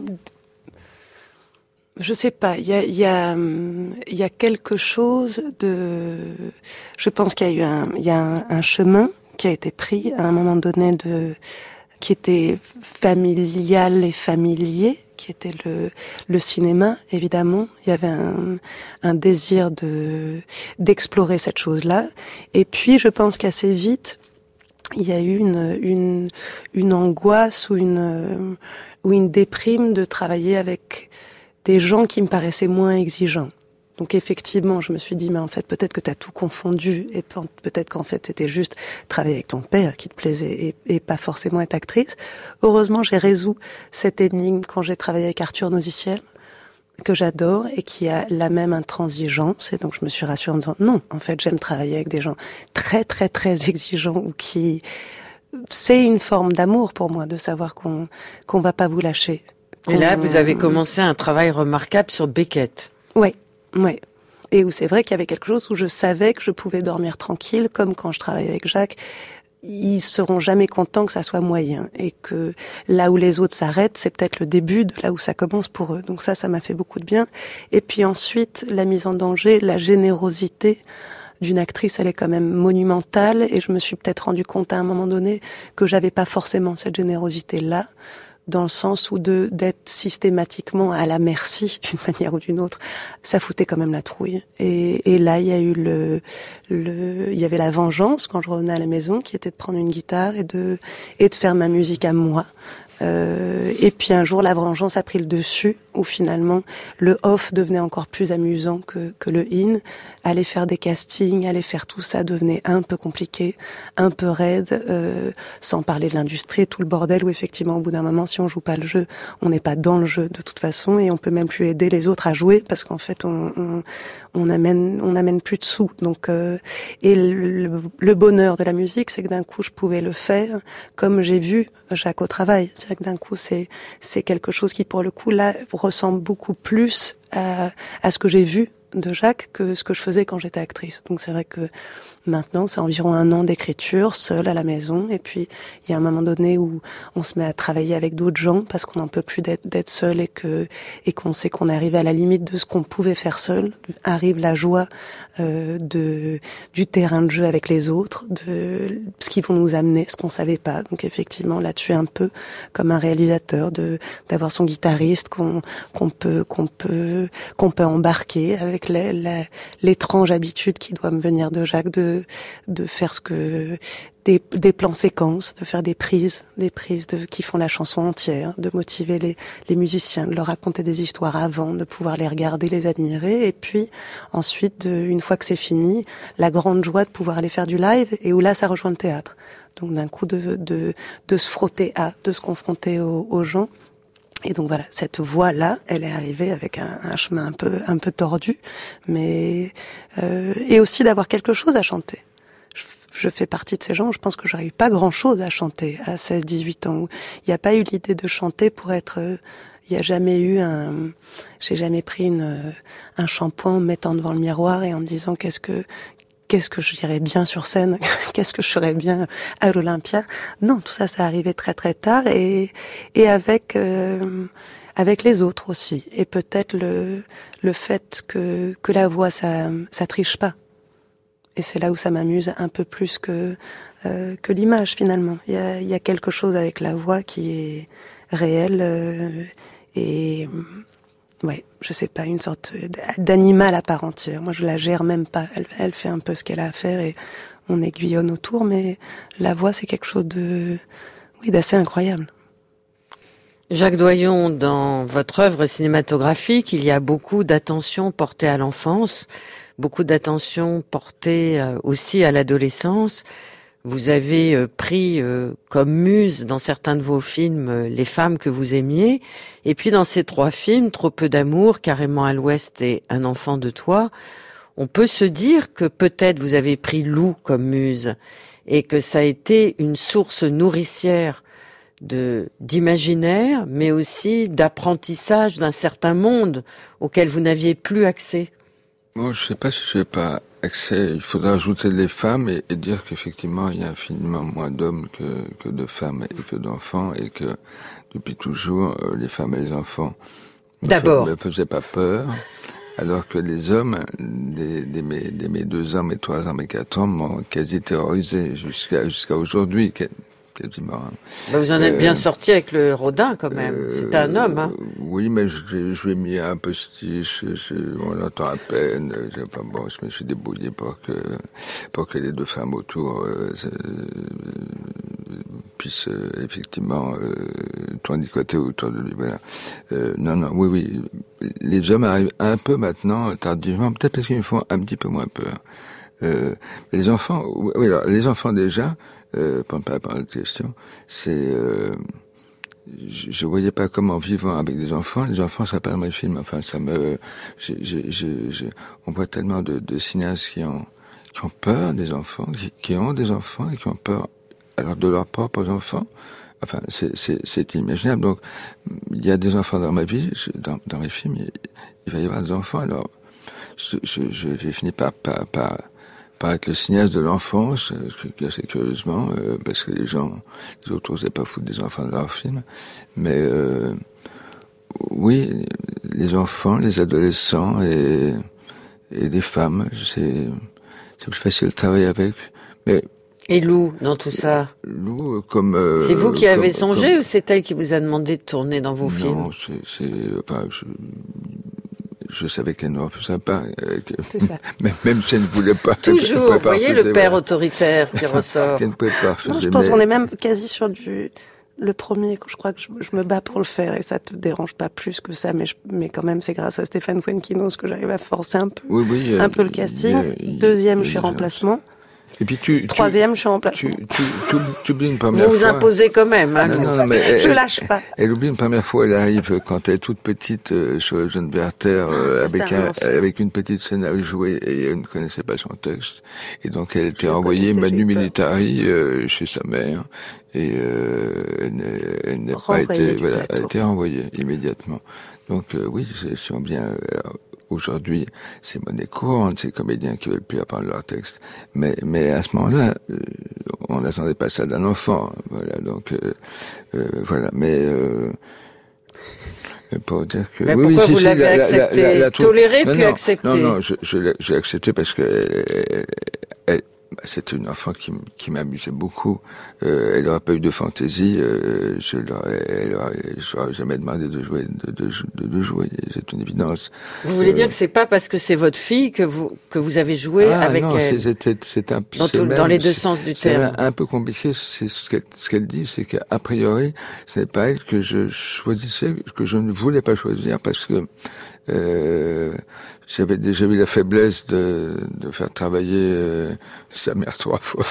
C: Je sais pas. Il y a, il y a, il y a quelque chose de. Je pense qu'il y a eu un, il y a un, un chemin qui a été pris à un moment donné de, qui était familial et familier, qui était le, le cinéma, évidemment. Il y avait un, un désir de, d'explorer cette chose-là. Et puis, je pense qu'assez vite, il y a eu une, une, une angoisse ou une, ou une déprime de travailler avec des gens qui me paraissaient moins exigeants. Donc effectivement, je me suis dit, mais en fait, peut-être que tu as tout confondu, et peut-être qu'en fait, c'était juste travailler avec ton père qui te plaisait, et, et pas forcément être actrice. Heureusement, j'ai résolu cette énigme quand j'ai travaillé avec Arthur Noziciel, que j'adore, et qui a la même intransigeance, et donc je me suis rassurée en me disant, non, en fait, j'aime travailler avec des gens très, très, très exigeants, ou qui... C'est une forme d'amour pour moi, de savoir qu'on qu'on va pas vous lâcher.
F: Et là, vous avez commencé un travail remarquable sur Beckett.
C: Oui. Ouais. Et où c'est vrai qu'il y avait quelque chose où je savais que je pouvais dormir tranquille, comme quand je travaillais avec Jacques. Ils seront jamais contents que ça soit moyen. Et que là où les autres s'arrêtent, c'est peut-être le début de là où ça commence pour eux. Donc ça, ça m'a fait beaucoup de bien. Et puis ensuite, la mise en danger, la générosité d'une actrice, elle est quand même monumentale. Et je me suis peut-être rendu compte à un moment donné que j'avais pas forcément cette générosité-là, dans le sens où de d'être systématiquement à la merci d'une manière ou d'une autre, ça foutait quand même la trouille. Et, et là, il y a eu le, le, il y avait la vengeance quand je revenais à la maison, qui était de prendre une guitare et de et de faire ma musique à moi. Euh, et puis un jour, la vengeance a pris le dessus, où finalement le off devenait encore plus amusant que, que le in. Aller faire des castings, aller faire tout ça devenait un peu compliqué, un peu raide, euh, sans parler de l'industrie, tout le bordel où effectivement au bout d'un moment, si on joue pas le jeu, on n'est pas dans le jeu de toute façon, et on peut même plus aider les autres à jouer parce qu'en fait on, on, on amène on amène plus de sous. Donc euh, et le, le bonheur de la musique, c'est que d'un coup je pouvais le faire comme j'ai vu Jacques au travail. C'est-à-dire que d'un coup c'est c'est quelque chose qui pour le coup là ressemble beaucoup plus à, à ce que j'ai vu de Jacques que ce que je faisais quand j'étais actrice. Donc c'est vrai que maintenant, c'est environ un an d'écriture, seule à la maison. Et puis, il y a un moment donné où on se met à travailler avec d'autres gens parce qu'on n'en peut plus d'être, d'être seul et que et qu'on sait qu'on est arrivé à la limite de ce qu'on pouvait faire seul. Arrive la joie euh, de du terrain de jeu avec les autres, de ce qu'ils vont nous amener, ce qu'on savait pas. Donc effectivement, là, tu es un peu comme un réalisateur de d'avoir son guitariste qu'on qu'on peut qu'on peut qu'on peut embarquer avec les, les, l'étrange habitude qui doit me venir de Jacques de de faire ce que des, des plans séquences, de faire des prises, des prises de, qui font la chanson entière, de motiver les, les musiciens, de leur raconter des histoires avant, de pouvoir les regarder, les admirer, et puis ensuite, de, une fois que c'est fini, la grande joie de pouvoir aller faire du live, et où là, ça rejoint le théâtre. Donc d'un coup, de, de, de se frotter à, de se confronter aux, aux gens. Et donc voilà, cette voix-là, elle est arrivée avec un, un chemin un peu un peu tordu, mais euh, et aussi d'avoir quelque chose à chanter. Je, je fais partie de ces gens où je pense que j'arrive pas grand-chose à chanter à seize dix-huit ans, où il n'y a pas eu l'idée de chanter pour être... Euh, il n'y a jamais eu un... J'ai jamais pris une, un shampoing en me mettant devant le miroir et en me disant qu'est-ce que... Qu'est-ce que je dirais bien sur scène? Qu'est-ce que je ferais bien à l'Olympia? Non, tout ça, ça arrivait très très tard et et avec euh, avec les autres aussi. Et peut-être le le fait que que la voix ça ça triche pas. Et c'est là où ça m'amuse un peu plus que euh, que l'image finalement. Il y a il y a quelque chose avec la voix qui est réel euh, et ouais, je sais pas, une sorte d'animal à part entière. Moi, je la gère même pas. Elle, elle fait un peu ce qu'elle a à faire et on aiguillonne autour, mais la voix, c'est quelque chose de, oui, d'assez incroyable.
F: Jacques Doyon, dans votre œuvre cinématographique, il y a beaucoup d'attention portée à l'enfance, beaucoup d'attention portée aussi à l'adolescence. Vous avez pris comme muse dans certains de vos films les femmes que vous aimiez. Et puis dans ces trois films, Trop peu d'amour, Carrément à l'Ouest et Un enfant de toi, on peut se dire que peut-être vous avez pris Lou comme muse et que ça a été une source nourricière de d'imaginaire, mais aussi d'apprentissage d'un certain monde auquel vous n'aviez plus accès.
H: Moi, je sais pas si je vais pas accès, il faudrait ajouter les femmes et, et dire qu'effectivement il y a infiniment moins d'hommes que, que de femmes et que d'enfants, et que depuis toujours euh, les femmes et les enfants
F: D'abord.
H: ne me faisaient pas peur, alors que les hommes, des, des, mes, des mes deux ans, mes trois ans, mes quatre ans, m'ont quasi terrorisé jusqu'à jusqu'à aujourd'hui. Quasiment.
F: Bah vous en êtes
H: euh,
F: bien sorti avec le Rodin quand même.
H: Euh,
F: C'était un homme. Hein.
H: Oui, mais je, je lui ai mis un postiche, je, on l'entend à peine. Je, pas, bon, je me suis débrouillé pour que, pour que les deux femmes autour euh, euh, puissent euh, effectivement euh, tournicoter autour de lui. Voilà. Euh, non, non, oui, oui. Les hommes arrivent un peu maintenant, tardivement, peut-être parce qu'ils me font un petit peu moins peur. Euh, mais les enfants, oui, alors, les enfants déjà, Euh, pour ne pas répondre à la question, c'est, euh, je, je voyais pas comment vivant avec des enfants, les enfants ça parle dans les films, enfin ça me, je, je, je, je, on voit tellement de, de cinéastes qui ont, qui ont peur des enfants, qui, qui ont des enfants et qui ont peur alors de leurs propres enfants. Enfin, c'est, c'est, c'est inimaginable. Donc, il y a des enfants dans ma vie, je, dans, dans mes films, il, il va y avoir des enfants. Alors, je, je, je, j'ai fini par, par, par par être le cinéaste de l'enfance, euh, assez curieusement, euh, parce que les gens, les autres n'osaient pas foutre des enfants dans leurs films. Mais euh, oui, les enfants, les adolescents et, et les femmes, c'est, c'est plus facile de travailler avec. Mais
F: et Lou, dans tout ça
H: Lou, comme... Euh,
F: c'est vous qui avez
H: comme,
F: songé
H: comme...
F: ou c'est elle qui vous a demandé de tourner dans vos
H: non,
F: films?
H: Non, c'est... c'est enfin, je... Je savais qu'elle ne refaisait pas. Euh, que...
C: C'est ça.
H: Même, même si elle ne voulait pas.
F: Toujours, vous voyez le père voilà. autoritaire qui ressort.
H: Qu'elle ne pouvait pas
C: non, je pense mais... qu'on est même quasi sur du... Le premier, je crois que je, je me bats pour le faire et ça te dérange pas plus que ça, mais, je, mais quand même c'est grâce à Stéphane Fuenquinos que j'arrive à forcer un peu,
H: oui, oui,
C: un peu le casting. Il, il, Deuxième, il, je suis remplacement.
H: Et puis tu,
C: Troisième,
H: tu,
C: je suis en remplacement.
H: Tu, tu, tu, tu oublies une première
F: vous
H: fois.
F: Vous vous imposez quand même. Hein,
H: non, non,
C: non,
H: mais elle,
C: je lâche pas.
H: Elle, elle oublie une première fois, elle arrive quand elle est toute petite euh, sur le jeune Werther, euh, ah, avec, un, avec une petite scène à jouer et elle ne connaissait pas son texte. Et donc elle était envoyée manu militari euh, chez sa mère et euh, elle, n'a, elle n'a pas été, voilà, elle a été renvoyée immédiatement. Donc euh, oui, c'est, si on bien... Alors, aujourd'hui, c'est monnaie courante, ces comédiens qui veulent plus apprendre leur texte. Mais, mais à ce moment-là, euh, on n'attendait pas ça d'un enfant. Voilà, donc, euh, euh, voilà. Mais, euh, pour dire que...
F: Mais
H: oui,
F: pourquoi
H: oui,
F: vous
H: si,
F: l'avez
H: la,
F: accepté?
H: La, la, la,
F: Toléré
H: non,
F: puis
H: non,
F: accepté?
H: Non, non, je, je, l'ai, je l'ai accepté parce que elle, elle, c'était une enfant qui, qui m'amusait beaucoup. Euh, elle n'aurait pas eu de fantaisie. Euh, je n'aurais jamais demandé de jouer, de, de, de, de jouer. C'est une évidence.
F: Vous voulez
H: euh,
F: dire que c'est pas parce que c'est votre fille que vous que vous avez joué
H: ah,
F: avec
H: non,
F: elle?
H: C'est, c'est, c'est un,
F: dans,
H: c'est
F: tout,
H: même,
F: dans les deux sens du terme.
H: C'est un, un peu compliqué. C'est ce qu'elle, ce qu'elle dit, c'est qu'a priori, ce n'est pas elle que je choisissais, que je ne voulais pas choisir parce que euh, j'avais déjà eu la faiblesse de, de faire travailler euh, sa mère trois fois.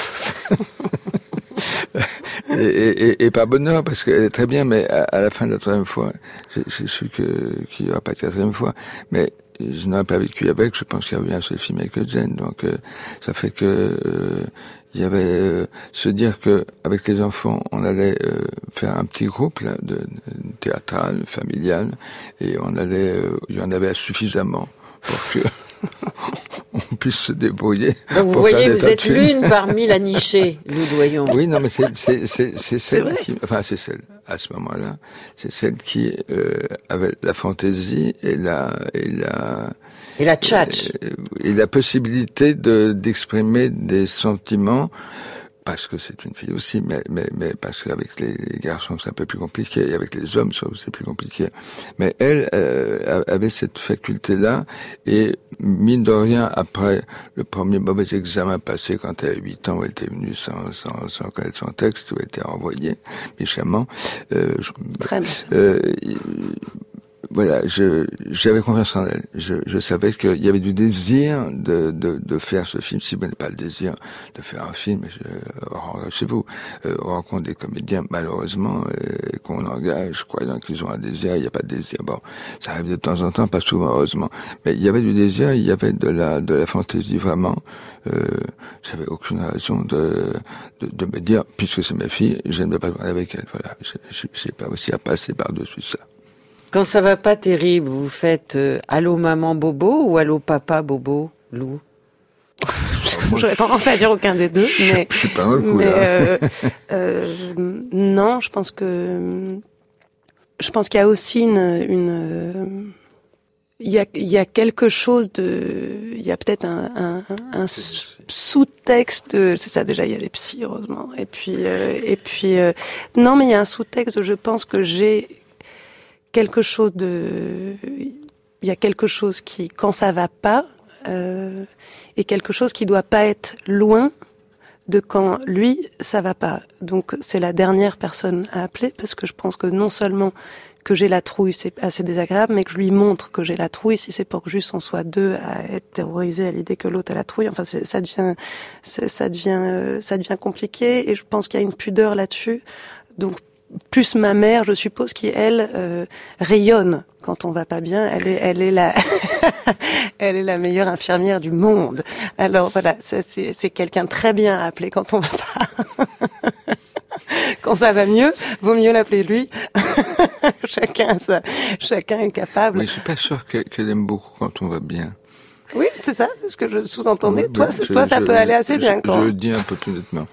H: et, et, et par bonheur, parce qu'elle est très bien, mais à, à la fin de la troisième fois, j'ai, j'ai su que, qu'il n'y aura pas de quatrième fois, mais je n'aurais pas vécu avec, je pense qu'il y a eu un seul film avec Eugène, donc euh, ça fait que euh, il y avait euh, se dire que avec les enfants, on allait euh, faire un petit groupe là, de, de théâtral, familial, et on allait, euh, il y en avait suffisamment pour que on puisse se débrouiller.
F: Donc vous voyez, vous êtes l'une parmi la nichée, Lou Doyon.
H: Oui, non, mais c'est c'est c'est, c'est celle c'est qui, enfin c'est celle à ce moment-là, c'est celle qui euh, avait la fantaisie et la et la
F: et la tchatch
H: et, et la possibilité de d'exprimer des sentiments. Parce que c'est une fille aussi, mais, mais, mais parce qu'avec les, les garçons c'est un peu plus compliqué, et avec les hommes c'est plus compliqué. Mais elle euh, avait cette faculté-là, et mine de rien, après le premier mauvais examen passé quand elle avait huit ans, où elle était venue sans, sans, sans connaître son texte, où elle était renvoyée méchamment. Euh, je,
C: Très bien.
H: Euh, Voilà, je, j'avais confiance en elle. Je, je savais qu'il y avait du désir de, de, de faire ce film. Si vous n'avez pas le désir de faire un film, je rentre chez vous. Euh, on rencontre des comédiens, malheureusement, euh, qu'on engage, croyant qu'ils ont un désir, il n'y a pas de désir. Bon, ça arrive de temps en temps, pas souvent, heureusement. Mais il y avait du désir, il y avait de la, de la fantaisie, vraiment. Euh, j'avais aucune raison de, de, de me dire, puisque c'est ma fille, je ne vais pas parler avec elle. Voilà, je n'ai pas aussi à passer par-dessus ça.
F: Quand ça va pas terrible, vous faites euh, allô maman bobo ou allô papa bobo, Lou?
C: J'aurais tendance à dire aucun des deux, mais
H: je suis pas dans le coup
C: mais,
H: là.
C: Euh, euh, non, je pense que je pense qu'il y a aussi une une il y a il y a quelque chose de il y a peut-être un un, un sous-texte de, c'est ça déjà, il y a les psys heureusement, et puis euh, et puis euh, non, mais il y a un sous-texte de, je pense que j'ai quelque chose de il y a quelque chose qui, quand ça va pas, euh, et quelque chose qui doit pas être loin de quand lui ça va pas. Donc c'est la dernière personne à appeler, parce que je pense que non seulement que j'ai la trouille, c'est assez désagréable, mais que je lui montre que j'ai la trouille, si c'est pour que juste on soit deux à être terrorisés à l'idée que l'autre a la trouille, enfin c'est, ça devient ça devient euh, ça devient compliqué, et je pense qu'il y a une pudeur là-dessus. Donc plus ma mère, je suppose, qui elle euh, rayonne quand on va pas bien. Elle est, elle est la, elle est la meilleure infirmière du monde. Alors voilà, ça, c'est, c'est quelqu'un très bien à appeler quand on va pas. Quand ça va mieux, vaut mieux l'appeler lui. chacun, ça, chacun est capable.
H: Mais je suis pas sûr qu'elle, qu'elle aime beaucoup quand on va bien.
C: Oui, c'est ça, c'est ce que je sous-entendais.
H: Oui,
C: toi,
H: je,
C: toi, ça
H: je,
C: peut aller assez
H: je,
C: bien.
H: Je,
C: quand...
H: je le dis un peu plus nettement.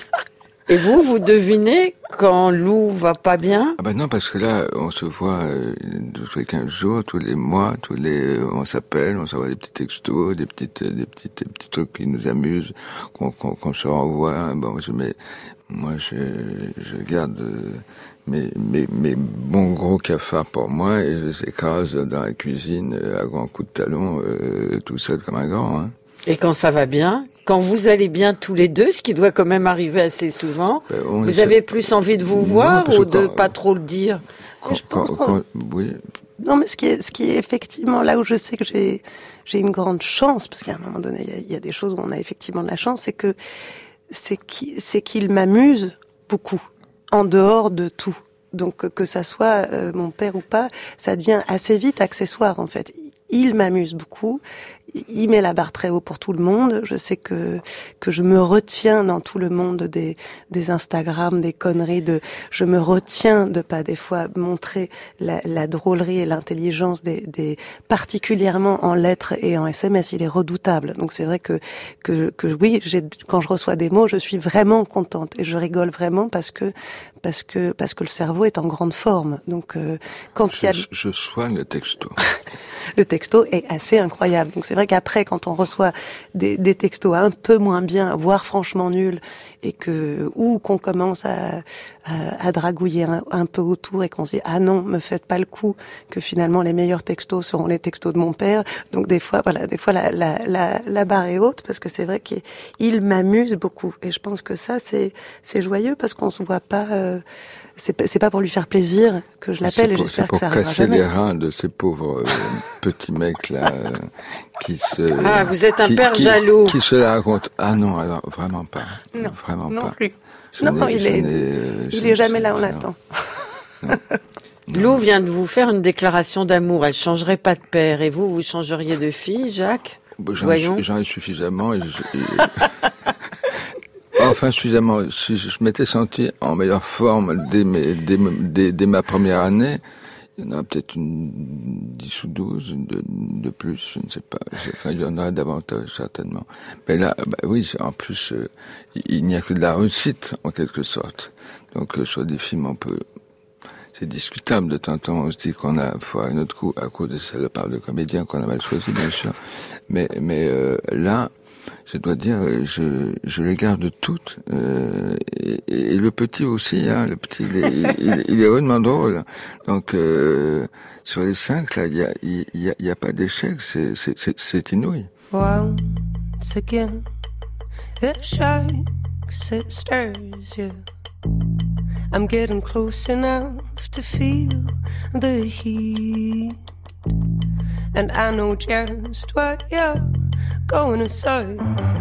F: Et vous, vous devinez quand Lou va pas bien?
H: Ah ben non, parce que là, on se voit euh, tous les quinze jours, tous les mois, tous les, on s'appelle, on s'envoie des petits textos, des petites, des petites, des petits trucs qui nous amusent, qu'on, qu'on, qu'on se renvoie. Bon, je mets, moi, je, je garde euh, mes, mes, mes bons gros cafards pour moi et je les écrase dans la cuisine à grands coups de talon, euh, tout seul comme un grand. Hein.
F: Et quand ça va bien, quand vous allez bien tous les deux, ce qui doit quand même arriver assez souvent, ben, vous essaie... avez plus envie de vous non, voir ou de quand, pas trop le dire?
H: Quand, quand, quand, oui.
C: Non, mais ce qui est, ce qui est effectivement là où je sais que j'ai, j'ai une grande chance, parce qu'à un moment donné, il y a, il y a des choses où on a effectivement de la chance, c'est que c'est qu'il, c'est qu'il m'amuse beaucoup, en dehors de tout. Donc que ça soit euh, mon père ou pas, ça devient assez vite accessoire en fait. Il m'amuse beaucoup. Il met la barre très haut pour tout le monde. Je sais que que je me retiens dans tout le monde des des Instagram, des conneries. De, je me retiens de pas des fois montrer la, la drôlerie et l'intelligence des, des particulièrement en lettres et en S M S. Il est redoutable. Donc c'est vrai que que que oui, j'ai, quand je reçois des mots, je suis vraiment contente et je rigole vraiment parce que parce que parce que le cerveau est en grande forme. Donc euh, quand
H: je,
C: il y a
H: je, je soigne le texto.
C: Le texto est assez incroyable. Donc c'est vrai qu'après, quand on reçoit des, des textos un peu moins bien, voire franchement nuls, et que ou qu'on commence à, à, à dragouiller un, un peu autour et qu'on se dit ah non, me faites pas le coup, que finalement les meilleurs textos seront les textos de mon père. Donc des fois, voilà, des fois la, la, la, la barre est haute parce que c'est vrai qu'il m'amuse beaucoup. Et je pense que ça c'est c'est joyeux parce qu'on se voit pas. Euh, C'est, c'est pas pour lui faire plaisir que je l'appelle
H: pour,
C: et j'espère que ça
H: C'est
C: arrivera
H: pour casser
C: jamais.
H: les reins de ces pauvres euh, petits mecs là euh, qui se.
F: Ah, vous êtes un
H: qui,
F: père
H: qui,
F: jaloux.
H: Qui se la racontent. Ah non, alors vraiment pas.
C: Non,
H: vraiment
C: non
H: pas.
C: plus.
H: Je
C: non, il est,
H: euh,
C: il est jamais là, on l'attend.
F: Lou vient de vous faire une déclaration d'amour. Elle changerait pas de père. Et vous, vous changeriez de fille, Jacques?
H: J'en,
F: Voyons.
H: J'en ai suffisamment. Et je, et... Enfin, suffisamment. Si je m'étais senti en meilleure forme dès, mes, dès, dès, dès ma première année, il y en a peut-être une dix ou douze de, de plus, je ne sais pas. Enfin, il y en a davantage, certainement. Mais là, bah oui, en plus, euh, il n'y a que de la réussite, en quelque sorte. Donc, euh, sur des films, on peut... C'est discutable de temps en temps. On se dit qu'on a foiré notre coup à cause de salopard de comédiens qu'on a mal choisi, bien sûr. Mais, mais euh, là... Je dois dire, je, je les garde toutes, euh, et, et le petit aussi, hein, le petit, il est, il, il est vraiment drôle. Donc, euh, sur les cinq, là, il y a, il y a, il y a pas d'échec, c'est, c'est, c'est, c'est inouï.
I: Once again, it shakes, it stirs you. I'm getting close enough to feel the heat. And I know just what you're going to say.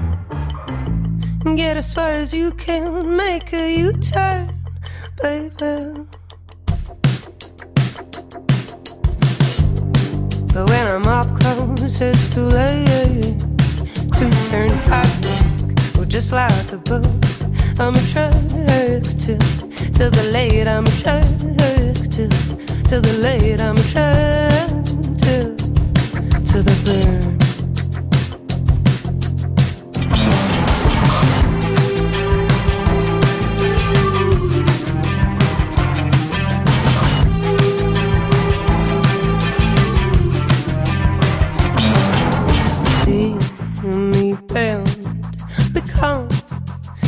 I: Get as far as you can, make a U-turn, baby. But when I'm up close, it's too late to turn back. Oh, just like a boat, I'm attracted to the late. I'm attracted to the late. I'm attracted to the burn.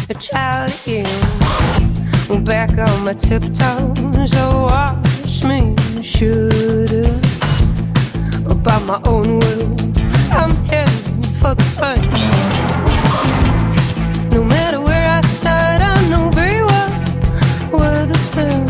I: a child again. Back on my tiptoes, oh, watch me shoot by my own will. I'm heading for the fun. No matter where I start, I know very well where the sun.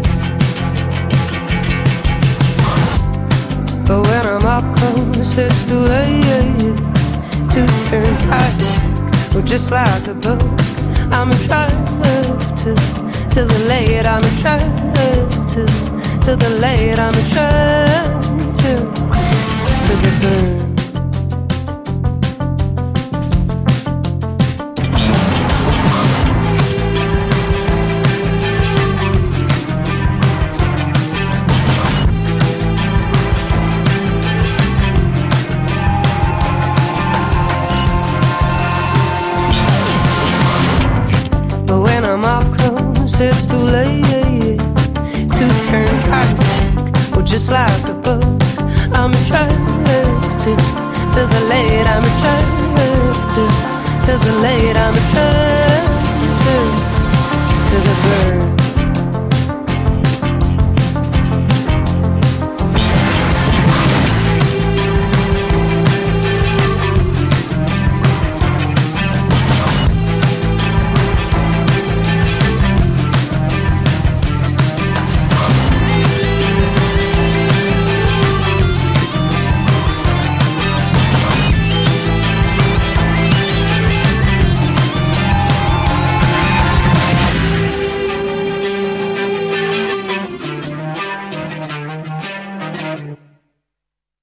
I: But when I'm up close, it's too late to turn back. Well, just like a boat, I'm attracted to the late. I'm attracted to the late. I'm attracted to the burn. But when I'm up close, it's too late to turn back. Well, just like a boat, I'm attracted to the late. I'm attracted to the late. I'm attracted